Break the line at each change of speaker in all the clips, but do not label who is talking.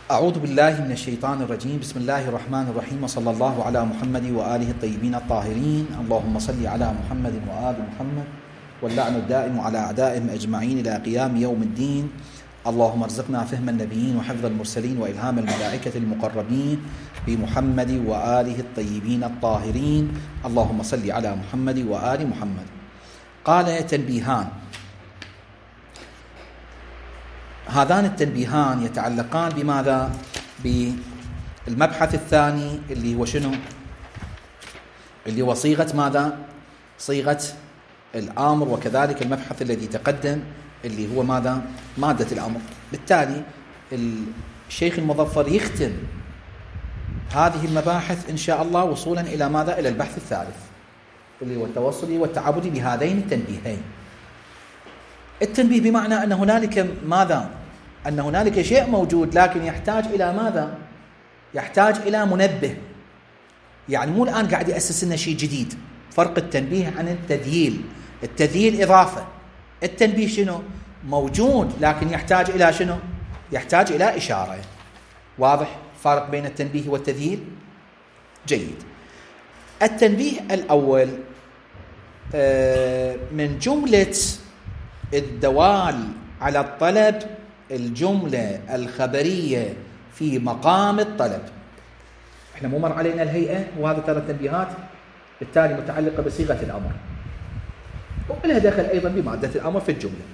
أعوذ بالله من الشيطان الرجيم. بسم الله الرحمن الرحيم، وصلى الله على محمد وآله الطيبين الطاهرين. اللهم صل على محمد وآل محمد، واللعن الدائم على أعدائهم أجمعين إلى قيام يوم الدين. اللهم ارزقنا فهم النبيين وحفظ المرسلين وإلهام الملائكة المقربين بمحمد وآله الطيبين الطاهرين. اللهم صل على محمد وآل محمد. قال: تنبيهان. هذان التنبيهان يتعلقان بماذا؟ بالمبحث الثاني اللي هو شنو؟ اللي هو صيغة ماذا؟ صيغة الأمر، وكذلك المبحث الذي تقدم اللي هو ماذا؟ مادة الأمر. بالتالي الشيخ المظفر يختم هذه المباحث إن شاء الله وصولا إلى ماذا؟ إلى البحث الثالث اللي هو التوصلي والتعبدي بهذين التنبيهين. التنبيه بمعنى أن هنالك ماذا؟ أن هنالك شيء موجود لكن يحتاج إلى ماذا؟ يحتاج إلى منبه. يعني مو الآن قاعد يأسس لنا شيء جديد. فرق التنبيه عن التذييل. التذييل إضافة، التنبيه شنو؟ موجود لكن يحتاج إلى شنو؟ يحتاج إلى إشارة. واضح فرق بين التنبيه والتذييل؟ جيد. التنبيه الأول من جملة الدوال على الطلب الجملة الخبرية في مقام الطلب. احنا مو مر علينا الهيئة، وهذا ترى التنبيهات بالتالي متعلقة بصيغة الأمر، ولها دخل أيضا بمادة الأمر في الجملة.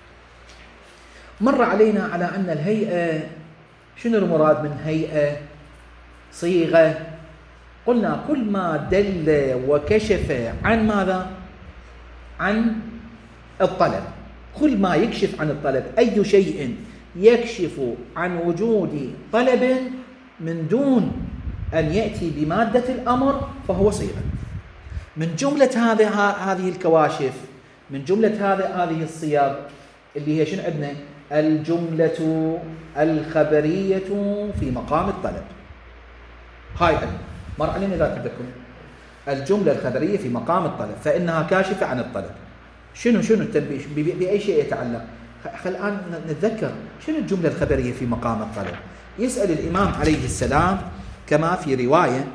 مر علينا على أن الهيئة، شنو المراد من هيئة؟ صيغة. قلنا كل ما دل وكشف عن ماذا؟ عن الطلب. كل ما يكشف عن الطلب، أي شيء يكشف عن وجود طلب من دون أن يأتي بمادة الأمر فهو صيغة. من جملة هذه الكواشف، من جملة هذه الصيغ اللي هي شنو عندنا؟ الجملة الخبرية في مقام الطلب. هاي عندنا مر علينا إذا تذكرون الجملة الخبرية في مقام الطلب، فإنها كاشفة عن الطلب. شنو التنبيه؟ بأي شيء يتعلق؟ خل الآن نتذكر شنو الجملة الخبرية في مقام الطلب. يسأل الإمام عليه السلام كما في رواية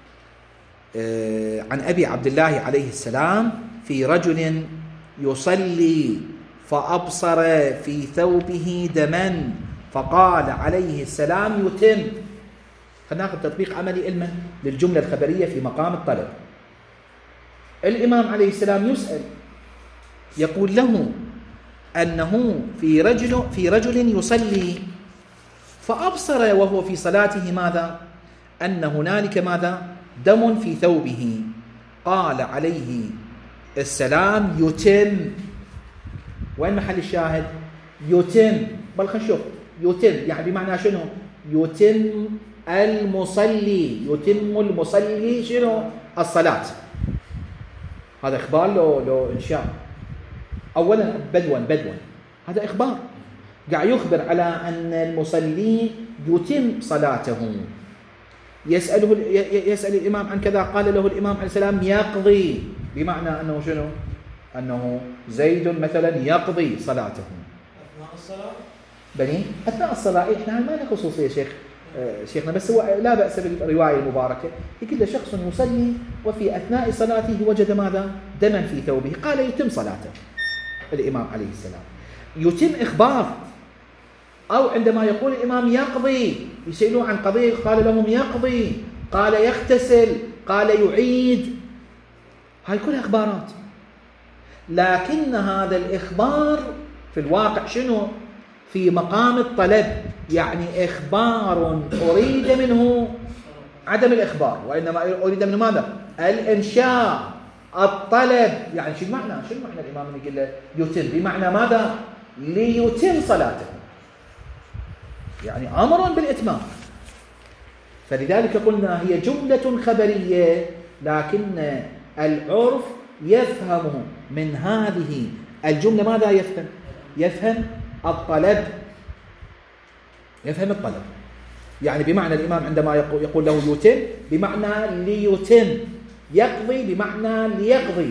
عن أبي عبد الله عليه السلام في رجل يصلي فأبصر في ثوبه دما فقال عليه السلام يتم. خلينا ناخذ تطبيق عملي للجملة الخبرية في مقام الطلب. الإمام عليه السلام يسأل، يقول له أنه في رجل يصلي فأبصر وهو في صلاته ماذا؟ أن هنالك ماذا؟ دم في ثوبه. قال عليه السلام يتم. وين محل الشاهد؟ يتم. بل خلينا نشوف يتم يعني بمعنى شنو؟ يتم المصلي. يتم المصلي شنو؟ الصلاة. هذا إخبار لو إنشاء. أولا بدوا هذا إخبار، قاعد يخبر على أن المصلي يتم صلاته. يسأل الإمام عن كذا، قال له الإمام عليه السلام يقضي، بمعنى أنه شنو؟ أنه زيد مثلا يقضي صلاته أثناء الصلاة. بني أثناء الصلاة. إحنا ما لنا خصوصية شيخنا، بس هو لا بأس بالرواية المباركة. يقول شخص يصلي وفي أثناء صلاته وجد ماذا؟ دما في ثوبه، قال يتم صلاته الإمام عليه السلام. يتم إخبار. أو عندما يقول الإمام يقضي، يسألون عن قضية، قال لهم يقضي، قال يغتسل، قال يعيد. هاي كلها إخبارات، لكن هذا الإخبار في الواقع شنو؟ في مقام الطلب. يعني إخبار أريد منه عدم الإخبار، وإنما أريد منه ماذا؟ الإنشاء، الطلب. يعني شو المعنى؟ الإمام يقول له يتم بمعنى ماذا؟ ليتم صلاته، يعني أمر بالإتمام. فلذلك قلنا هي جملة خبرية، لكن العرف يفهم من هذه الجملة ماذا يفهم؟ يفهم الطلب. يعني بمعنى الإمام عندما يقول له يتم بمعنى ليتم، يقضي بمعنى ليقضي،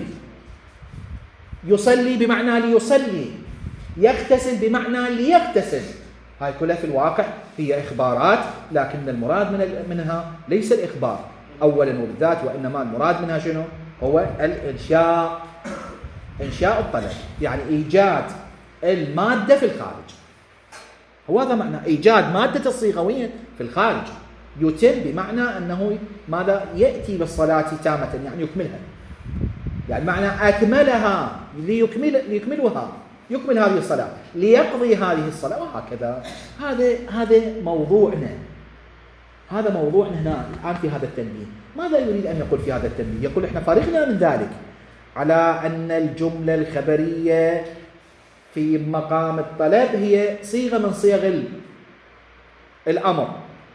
يصلي بمعنى ليصلي، يغتسل بمعنى ليغتسل. هاي كلها في الواقع هي إخبارات، لكن المراد منها ليس الإخبار أولا وبالذات، وإنما المراد منها شنو؟ هو الإنشاء، إنشاء الطلب، يعني إيجاد المادة في الخارج. هو هذا معنى إيجاد مادة الصيغة وين؟ في الخارج. يتم بمعنى أنه ماذا؟ يأتي بالصلاة تامة، يعني يكملها، يعني معنى أكملها، ليكملها، يكمل هذه الصلاة، ليقضي هذه الصلاة، وهكذا. هذا موضوعنا، هذا موضوعنا هنا الآن في هذا التنبيه. ماذا يريد أن يقول في هذا التنبيه؟ يقول إحنا فرغنا من ذلك على أن الجملة الخبرية في مقام الطلب هي صيغة من صيغ الأمر.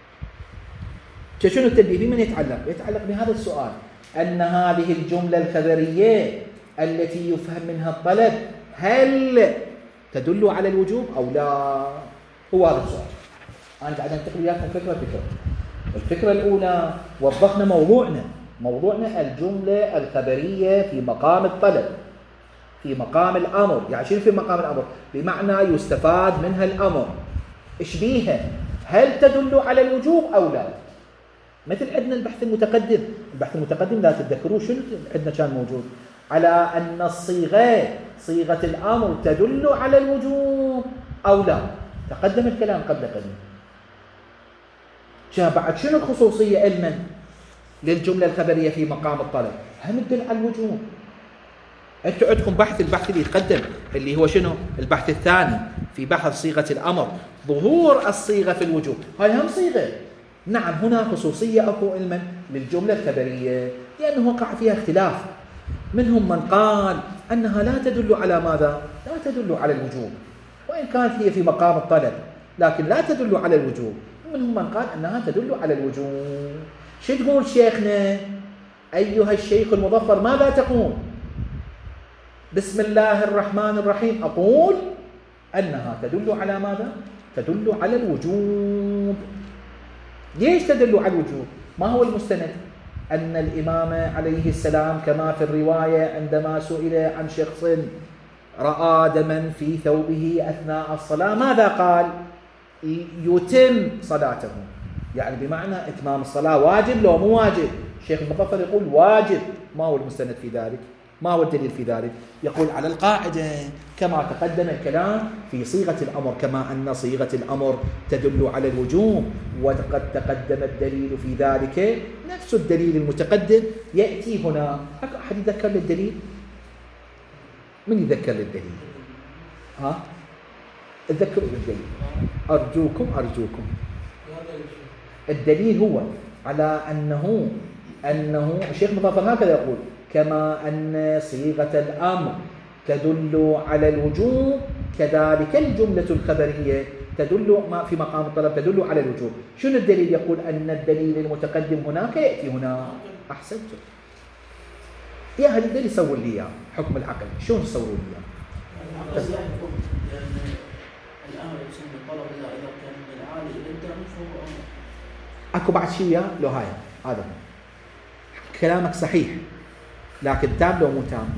شنو التنبيه؟ بمن يتعلق؟ يتعلق بهذا السؤال، أن هذه الجملة الخبرية التي يفهم منها الطلب هل تدل على الوجوب أو لا؟ هو هذا السؤال. أنا قاعد أنتقل وياكم فكرة. الفكرة الأولى وضحنا موضوعنا الجملة الخبرية في مقام الطلب، في مقام الأمر. يعني شنو في مقام الأمر؟ بمعنى يستفاد منها الأمر. إيش بيها؟ هل تدل على الوجوب أو لا؟ مثل عندنا البحث المتقدم لا تتذكروا شنو عندنا كان موجود؟ على أن صيغة الأمر تدل على الوجوب أو لا. تقدم الكلام قبل قليل. بعد شنو الخصوصية علما للجملة الخبرية في مقام الطلب؟ هم تدل على الوجوب. أنتم عندكم البحث اللي يتقدم اللي هو شنو؟ البحث الثاني في بحث صيغة الأمر، ظهور الصيغة في الوجوب. هاي هم صيغة. نعم، هنا خصوصية أكو علما للجملة الخبرية، لأنه وقع فيها اختلاف. منهم من قال أنها لا تدل على ماذا؟ لا تدل على الوجوب، وإن كانت هي في مقام الطلب لكن لا تدل على الوجوب. منهم من قال أنها تدل على الوجوب. شو تقول شيخنا أيها الشيخ المظفر؟ ماذا تقول؟ بسم الله الرحمن الرحيم أقول أنها تدل على ماذا؟ تدل على الوجوب. ليش تدل على الوجوب؟ ما هو المستند؟ أن الإمام عليه السلام كما في الرواية عندما سئل عن شخص رأى دما في ثوبه أثناء الصلاة ماذا قال؟ يتم صلاته. يعني بمعنى إتمام الصلاة واجب لو مو واجب؟ الشيخ المظفر يقول واجب. ما هو المستند في ذلك؟ ما هو الدليل في ذلك؟ يقول على القاعدة كما تقدم الكلام في صيغة الأمر، كما أن صيغة الأمر تدل على الوجوب، وقد تقدم الدليل في ذلك نفس الدليل المتقدم يأتي هنا. أحد يذكر للدليل؟ من يذكر للدليل؟ تذكروا بالدليل. أرجوكم. الدليل هو على أنه الشيخ مظفر هكذا يقول: كما أن صيغة الأمر تدل على الوجوب كذلك الجملة الخبرية تدل في مقام الطلب تدل على الوجوب. شنو الدليل؟ يقول أن الدليل المتقدم هناك يأتي هنا. أحسنتم. يا هذا الدليل سووا لي إياه حكم العقل. شلون سووا لي إياه؟
الأمر يسمى الطلب إذا كان من العالي إلى التام فهو أمر.
أكو بعد شيء وياه لو هاي هذا كلامك صحيح، لكن تام لو مو تام؟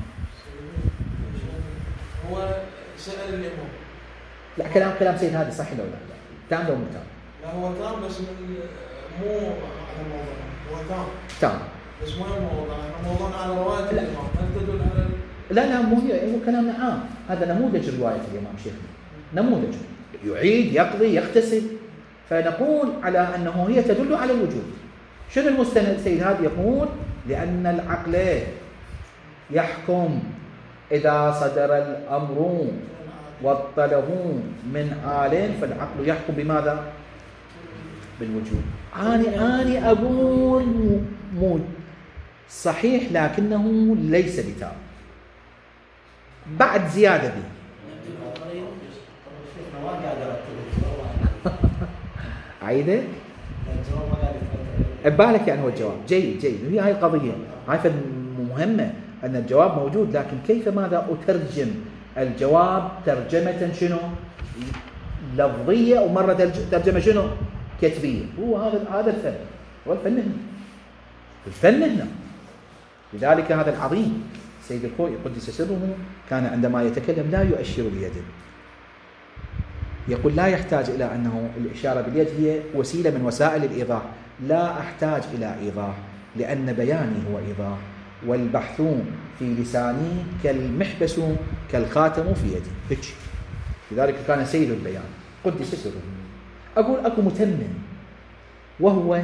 هو سأل الإمام.
لا، كلام سيد هذا صحيح لو لا؟ تام لو مو تام؟
لا هو تام بس مو على الموضوع. هو
تام
بس مو الموضوع. موضوعنا على رواية الإمام. هل تدل على
لا مو هي. هو كلامنا عام. هذا نموذج رواية الإمام شيخنا، نموذج يعيد يقضي يغتسل، فنقول على أنه هي تدل على الوجوب. شنو المستند سيد هذا؟ يقول لأن العقل يحكم إذا صدر الأمر والطلب من آل، فالعقل يحكم بماذا؟ بالوجوب. أنا أقول مو صحيح لكنه ليس بتام. بعد زيادة دي عيدة بالك، يعني هو الجواب جيد. هي هاي القضية، هاي مهمة أن الجواب موجود، لكن كيف ماذا أترجم الجواب ترجمة شنو؟ لفظية، ومرة ترجمة شنو؟ كتبية. هو هذا الفن، هو الفن هنا. لذلك هذا العظيم سيد الخوئي قدس سره كان عندما يتكلم لا يؤشر بيده، يقول لا يحتاج إلى أنه الإشارة باليد هي وسيلة من وسائل الإيضاح، لا أحتاج إلى إيضاح لأن بياني هو إيضاح، والبحث في لساني كالمحبس كالخاتم في يدي هيك. لذلك كان سيد البيان قدس سره. أقول أكو متمم وهو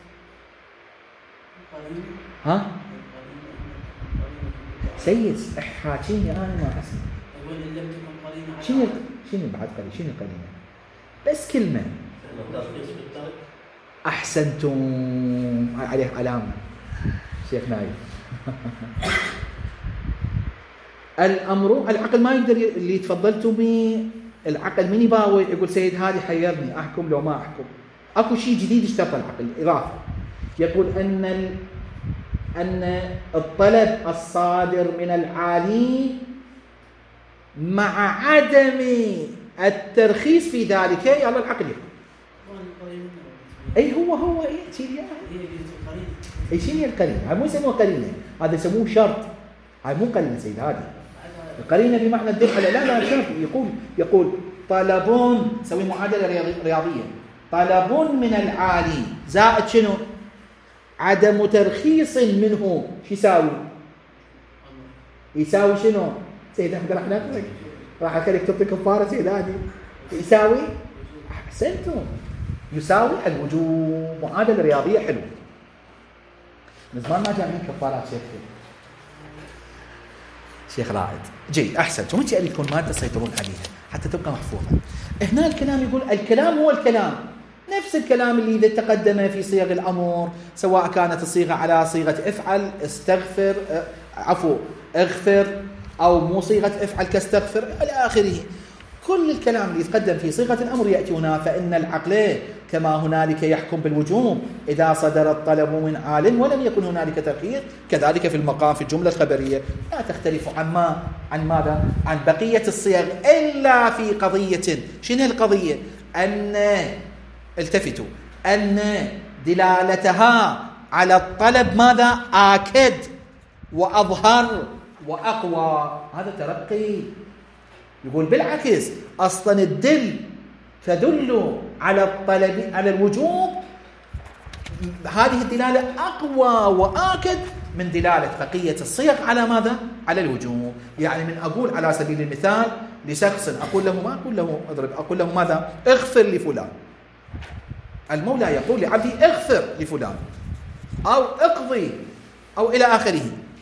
ها سيد حاكيني أنا ما أسمع شنو بعد قليل شنو قليلا بس كلمة أحسنتم عليه علامة شيخ نايف. الأمر العقل ما يقدر اللي تفضلتوا به العقل من يباوي يقول سيد هذه حيرني أحكم لو ما أحكم. أكو شيء جديد اشترط العقل إضافة، يقول أن الطلب الصادر من العالي مع عدم الترخيص في ذلك يلا العقل يقول أي هو إيه شيء القرينة. هذا مو يسموه قرينة، هذا يسموه شرط. هاي مو قرينة سيد، هذه القرينة بمعنى الدل على لا شرط. يقول طلب، سوي معادلة رياضية، طلب من العالي زائد شنو؟ عدم ترخيص منه، شو يساوي؟ يساوي شنو؟ سيد احنا راح اخليك تعطي كفارة سيد هذه يساوي احسنتم يساوي الوجوب. معادلة رياضية حلوة. من زمان ما جاء من كفارات شيخ رائد. جيد احسنتم. انت اريد تكون مادة تسيطرون عليها حتى تبقى محفوظة. هنا الكلام يقول الكلام هو الكلام، نفس الكلام اللي إذا تقدم في صيغ الأمر، سواء كانت الصيغة على صيغة افعل استغفر اغفر، أو مو صيغة افعل كاستغفر إلى آخره. كل الكلام اللي يتقدم في صيغة الأمر يأتي هنا. فإن العقل كما هنالك يحكم بالوجوب إذا صدر الطلب من عالم ولم يكن هنالك ترخيص، كذلك في المقام في الجملة الخبرية لا تختلف عن ماذا؟ عن بقية الصيغ إلا في قضية. شنو القضية؟ التفتوا أن دلالتها على الطلب ماذا؟ آكد وأظهر وأقوى. هذا ترقي. يقول بالعكس أصلا تدل على الطلب على الوجوب، هذه الدلالة أقوى وآكد من دلالة بقية الصيغ على ماذا؟ على الوجوب. يعني من أقول على سبيل المثال لشخص أقول له ما أقول له اضرب، أقول له ماذا؟ اغفر لفلان. المولى يقول لعبدي اغفر لفلان أو اقضي أو إلى آخره.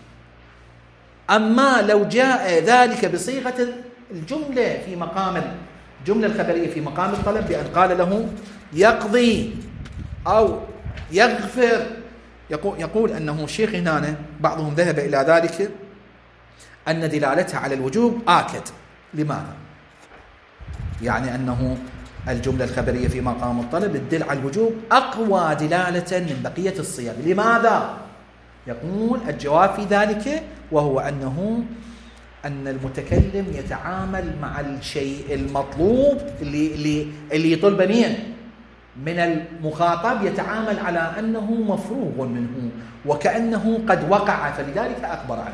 أما لو جاء ذلك بصيغة الجملة في مقام الجملة الخبرية في مقام الطلب بأن قال له يقضي أو يغفر، يقول أنه الشيخ هنا بعضهم ذهب إلى ذلك أن دلالتها على الوجوب آكد. لماذا؟ يعني أنه الجملة الخبرية في مقام الطلب تدل على الوجوب أقوى دلالة من بقية الصيغ. لماذا؟ يقول الجواب في ذلك وهو أن المتكلم يتعامل مع الشيء المطلوب اللي يطلب من المخاطب، يتعامل على أنه مفروغ منه وكأنه قد وقع، فلذلك أخبر عنه.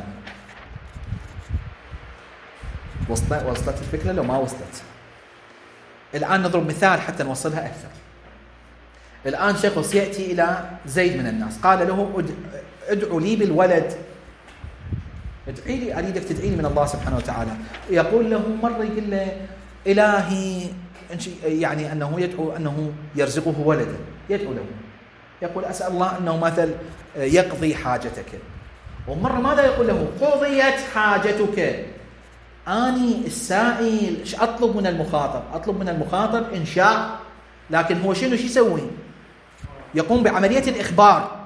وصلت الفكرة لو ما وصلت؟ الآن نضرب مثال حتى نوصلها أكثر. الآن شخص يأتي إلى زيد من الناس قال له ادعو لي بالولد، ادعي لي، أريدك تدعي لي من الله سبحانه وتعالى. يقول له مرة يقول له إلهي، يعني أنه يدعو أنه يرزقه ولدا، يدعو له يقول أسأل الله أنه مثل يقضي حاجتك. ومرة ماذا يقول له؟ قضيت حاجتك. أني السائل إيش أطلب من المخاطب؟ أطلب من المخاطب إنشاء، لكن هو شنو يسوي؟ يقوم بعملية الإخبار.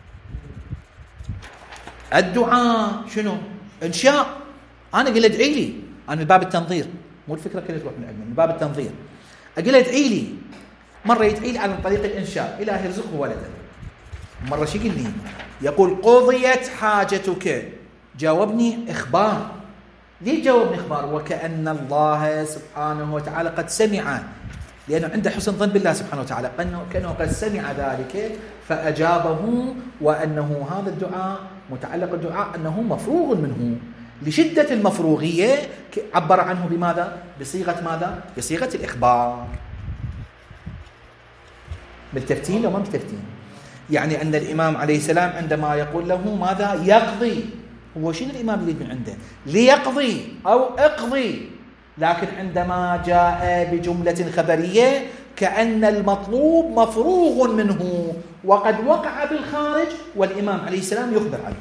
الدعاء شنو؟ إنشاء. أنا أقول ادعي لي، أنا من باب التنظير، مو الفكرة كلها تروح من علمي، من باب التنظير. أقول ادعي لي، مرة يدعي لي عن طريق الإنشاء، إلهي يرزقه ولدا. مرة شو يقول لي؟ يقول قضيت حاجتك. جاوبني إخبار. ليه جاوبني إخبار؟ وكأن الله سبحانه وتعالى قد سمع، لأنه عنده حسن ظن بالله سبحانه وتعالى، كأنه قد سمع ذلك فأجابه، وأنه هذا الدعاء متعلق الدعاء أنه مفروغ منه. لشدة المفروغية عبر عنه بماذا؟ بصيغة ماذا؟ بصيغة الإخبار. ملتفتين لو ما ملتفتين؟ يعني أن الإمام عليه السلام عندما يقول له ماذا؟ يقضي، هو شنو الإمام يريد من عنده؟ ليقضي أو اقضي، لكن عندما جاء بجملة خبرية كأن المطلوب مفروغ منه وقد وقع في الخارج والإمام عليه السلام يخبر عنه،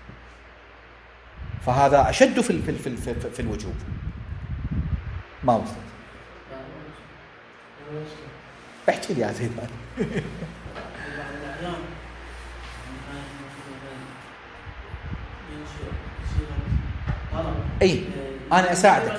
فهذا أشد في الوجوب. ما وصلت؟ احكي لي يا زيد. اي انا اساعدك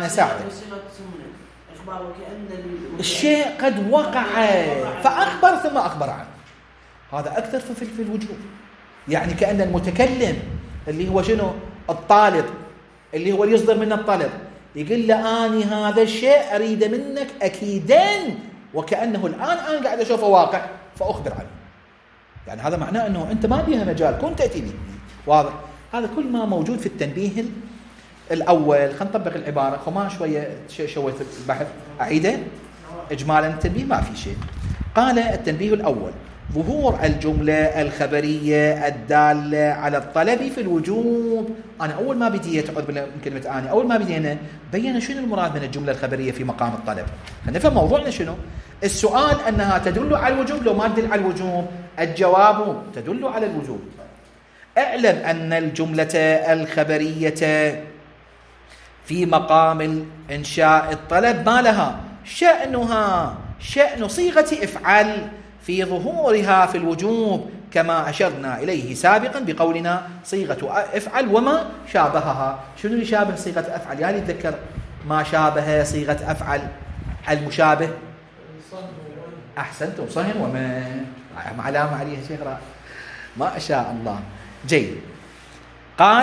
الشيء قد وقع فاخبر ثم اخبر عنه، هذا اكثر في الوجوب. يعني كأن المتكلم اللي هو شنو؟ الطالب اللي هو يصدر منه الطلب يقول له اني هذا الشيء اريد منك اكيدا، وكأنه الان انا قاعد اشوفه واقع فاخبر عنه. يعني هذا معناه انه انت ما بيها مجال، كنت تاتي به. واضح؟ هذا كل ما موجود في التنبيه الاول. خلينا نطبق العباره، خما شويه شويه البحث اعيده اجمالا. التنبيه ما في شيء. قال التنبيه الاول: ظهور الجمله الخبريه الداله على الطلب في الوجوب. انا اول ما بديت اعوذ بالله من كلمه اني، اول ما بدينا بينا شنو المراد من الجمله الخبريه في مقام الطلب. خلينا نفهم موضوعنا شنو. السؤال انها تدل على الوجوب، لو ما تدل على الوجوب الجواب تدل على الوجوب. اعلم ان الجمله الخبريه في مقام إنشاء الطلب ما لها شأنها شأن صيغة افعل في ظهورها في الوجوب، كما أشرنا إليه سابقا بقولنا صيغة افعل وما شابهها. شنو اللي شابه صيغة افعل؟ يعني تذكر ما شابه صيغة افعل المشابه. أحسنتم، صهن وما علامة عليها شيخ ما شاء الله. جيد. قال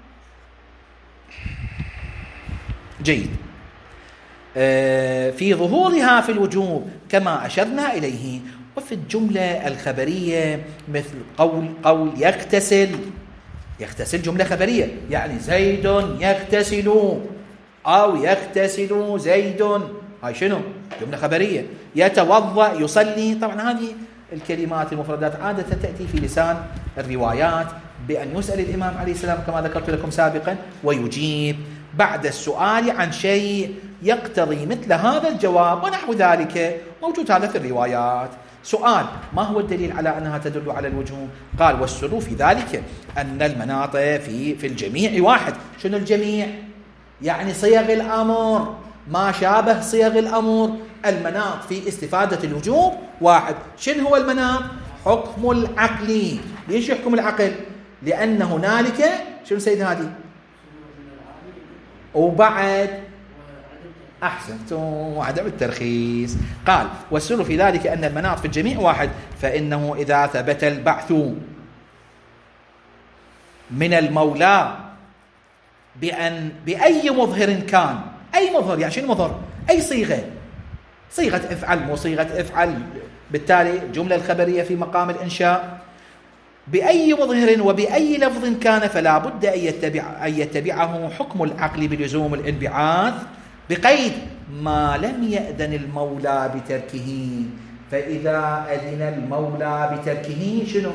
جيد في ظهورها في الوجوب كما أشرنا إليه. وفي الجملة الخبرية مثل قول يغتسل جملة خبرية، يعني زيد يغتسل أو يغتسل زيد، هاي شنو؟ جملة خبرية. يتوضأ يصلي، طبعا هذه الكلمات المفردات عادة تأتي في لسان الروايات بأن يسأل الإمام عليه السلام كما ذكرت لكم سابقا ويجيب بعد السؤال عن شيء يقتضي مثل هذا الجواب ونحو ذلك. موجود هذا في الروايات. سؤال: ما هو الدليل على أنها تدل على الوجوب؟ قال: والسر في ذلك أن المناط في الجميع واحد. شنو الجميع؟ يعني صيغ الأمر، ما شابه صيغ الأمر. المناط في استفادة الوجوب واحد. شنو هو المناط؟ حكم العقل. ليش يحكم العقل؟ لأن هنالك شنو سيد هادي؟ وبعد أحسنتم وعدم الترخيص. قال: والسر في ذلك أن المناط في الجميع واحد، فإنه إذا ثبت البعث من المولى بأي مظهر كان، أي مظهر، يعني شنو مظهر؟ أي صيغة افعل، مو صيغة افعل، بالتالي جملة الخبرية في مقام الإنشاء، بأي مظهر وبأي لفظ كان، فلا بد أن يتبعه حكم العقل بلزوم الانبعاث بقيد ما لم يأذن المولى بتركه. فإذا أذن المولى بتركه شنو؟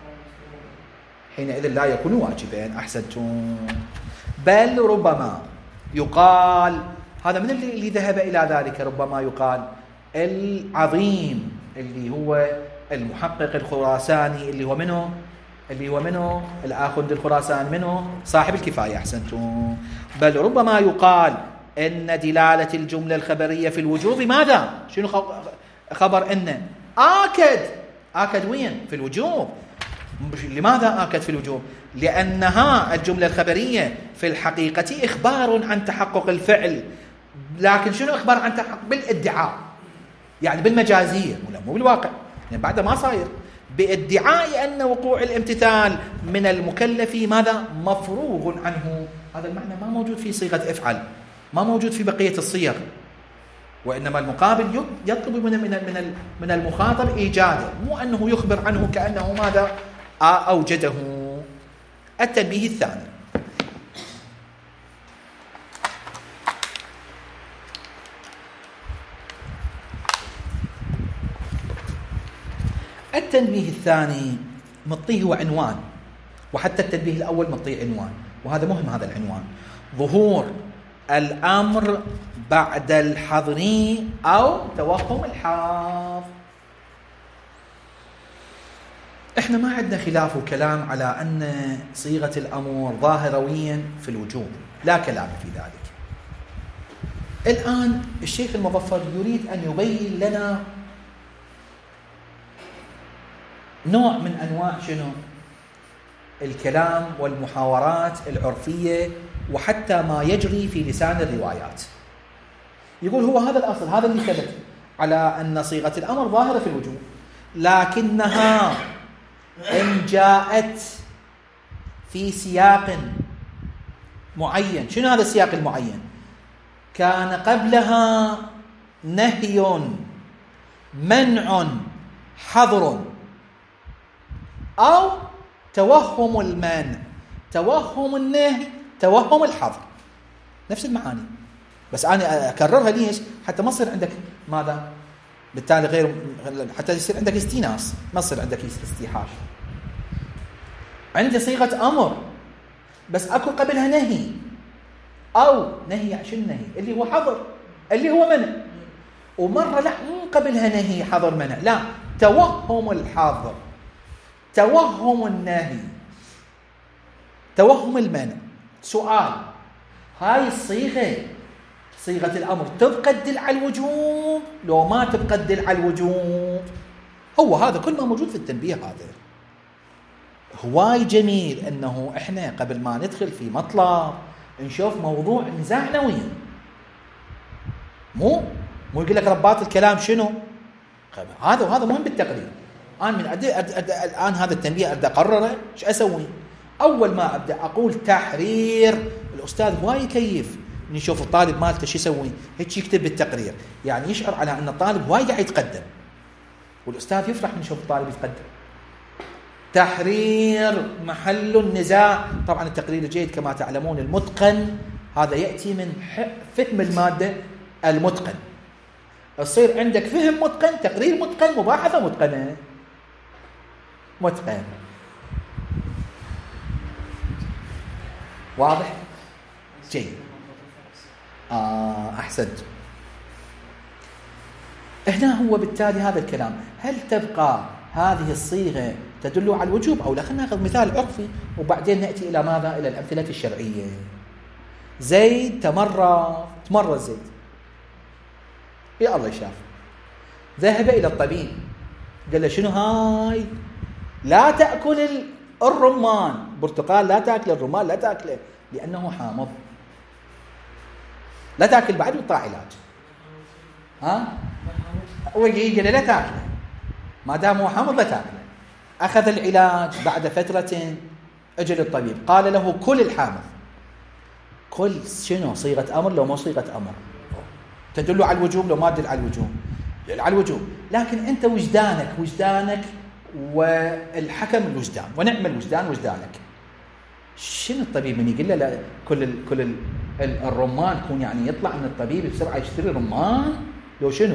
حينئذ لا يكون واجبا. أحسنتم. بل ربما يقال، هذا من اللي ذهب إلى ذلك، ربما يقال العظيم اللي هو المحقق الخراساني اللي هو منه الآخوند الخراساني، منه صاحب الكفاية. أحسنتم. بل ربما يقال أن دلالة الجملة الخبرية في الوجوب ماذا؟ شنو خبر؟ أن آكد وين؟ في الوجوب. لماذا آكد في الوجوب؟ لأنها الجملة الخبرية في الحقيقة إخبار عن تحقق الفعل، لكن شنو إخبار عن تحقق؟ بالادعاء، يعني بالمجازية، مو بالواقع، يعني بعد ما صاير، بادعاء أن وقوع الامتثال من المكلف ماذا؟ مفروغ عنه. هذا المعنى ما موجود في صيغة افعل، ما موجود في بقية الصيغ، وإنما المقابل يطلب من المخاطب إيجاده، مو أنه يخبر عنه كأنه ماذا؟ أوجده. التنبيه الثاني: التنبيه الثاني مطيه هو عنوان، وحتى التنبيه الأول مطيه عنوان، وهذا مهم هذا العنوان: ظهور الأمر بعد الحظر أو توهم الحظ. احنا ما عندنا خلاف وكلام على أن صيغة الأمر ظاهرويا في الوجوب، لا كلام في ذلك. الآن الشيخ المظفر يريد أن يبين لنا نوع من أنواع شنو؟ الكلام والمحاورات العرفية، وحتى ما يجري في لسان الروايات. يقول هو هذا الأصل، هذا اللي ثبت على أن صيغة الأمر ظاهرة في الوجوب، لكنها إن جاءت في سياق معين. شنو هذا السياق المعين؟ كان قبلها نهي، منع، حظر، أو توهم المانع، توهم النهي، توهم الحظر، نفس المعاني، بس أنا أكررها ليش؟ حتى ما يصير عندك ماذا؟ بالتالي غير، حتى يصير عندك استئناس، ما يصير عندك استيحاش. عندي صيغة أمر بس أكو قبلها نهي، أو نهي. شو النهي؟ اللي هو حظر، اللي هو منع. ومرة لا، مو قبلها نهي حظر منع، لا، توهم الحظر، توهم النهي، توهم المنع. سؤال: هاي الصيغة، صيغة الأمر، تبقى تدل على الوجوب لو ما تبقى تدل على الوجوب؟ هو هذا كل ما موجود في التنبيه. هذا هواي جميل أنه إحنا قبل ما ندخل في مطلب نشوف موضوع نزاعنا وين، مو يقول لك رباط الكلام شنو هذا، وهذا مهم بالتقرير. أنا من الآن هذا التنبيه أبدأ أقرره، إيش أسوي؟ أول ما أبدأ أقول تحرير، الأستاذ هواي يكيف نشوف الطالب مالته شو يسوي، هيك يكتب بالتقرير، يعني يشعر على أن الطالب هواي قاعد يتقدم، والأستاذ يفرح من يشوف الطالب يتقدم. تحرير محل النزاع. طبعا التقرير الجيد كما تعلمون المتقن، هذا يأتي من فهم المادة المتقن. يصير عندك فهم متقن، تقرير متقن، مباحثة متقنة، متقن. واضح؟ جيد. أحسنت. هنا هو بالتالي هذا الكلام، هل تبقى هذه الصيغة تدل على الوجوب أو لا؟ خلينا نأخذ مثال عرفي وبعدين نأتي إلى ماذا؟ إلى الأمثلة الشرعية. زيد تمرض زيد، يا الله يشاف، ذهب إلى الطبيب، قال له شنو هاي؟ لا تأكل الرمان، برتقال لا تأكل، الرمان لا تأكله لأنه حامض، لا تأكل بعد وطلع علاج. ويجي قال له لا تأكله، ما دام هو حامض لا تأكله. أخذ العلاج، بعد فترة أجل الطبيب قال له كل الحامض. كل شنو؟ صيغة أمر لو ما صيغة أمر، تدل على الوجوب لو ما تدل على الوجوب، على الوجوب. لكن أنت وجدانك والحكم الوجدان، ونعم الوجدان وجدانك. شنو الطبيب من يقول له لا كل الرمان يكون يعني يطلع من الطبيب بسرعة يشتري رمان؟ لو شنو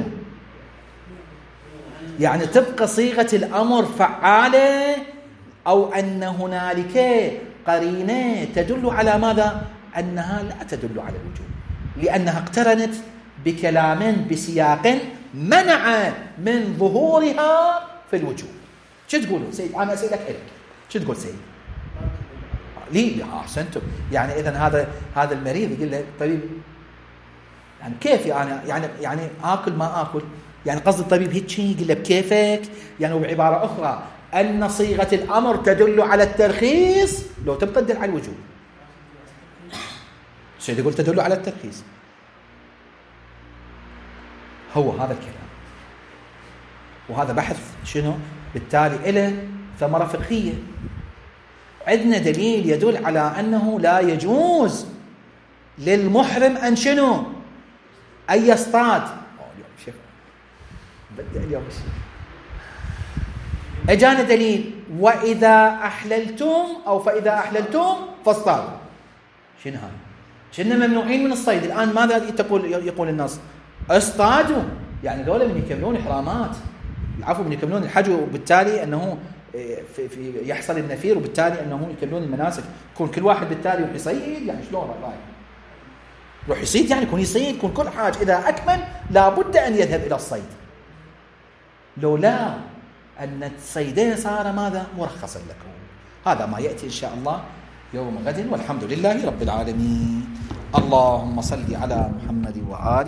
يعني تبقى صيغة الأمر فعالة، أو أن هنالك قرينة تدل على ماذا؟ أنها لا تدل على الوجوب، لأنها اقترنت بكلام بسياق منع من ظهورها في الوجوب. شو تقولوا سيد؟ أنا أسألك إليك، شو تقول سيد؟ ليه؟ أحسنتم. يعني إذن هذا المريض يقول له طبيب يعني كيف أنا يعني آكل ما آكل؟ يعني قصد الطبيب هيك يقول له بكيفك، يعني وبعبارة أخرى أن صيغة الأمر تدل على الترخيص لو تبقى تدل على الوجوب. سيد يقول تدل على الترخيص. هو هذا الكلام، وهذا بحث شنو؟ بالتالي إله ثمرة فقهية. عندنا دليل يدل على أنه لا يجوز للمحرم أن شنو؟ أن يصطاد. بدأ اليوم الشيء. أجانا دليل وإذا أحللتم أو فإذا أحللتم فاصطادوا. شنو هاي؟ شنو ممنوعين من الصيد. الآن ماذا يقول النص؟ اصطادوا، يعني دولة من يكملون إحرامات العفو من يكملون الحج، وبالتالي أنه في يحصل النفير، وبالتالي أنه يكملون المناسك. يكون كل واحد بالتالي يروح يصيد، يعني شلون رأيك؟ يروح يصيد يعني يكون يصيد، يكون كل حاج إذا أكمل لابد أن يذهب إلى الصيد، لولا أن الصيدين صار ماذا؟ مرخصا لكم. هذا ما يأتي إن شاء الله يوم غد، والحمد لله رب العالمين. اللهم صل على محمد وآله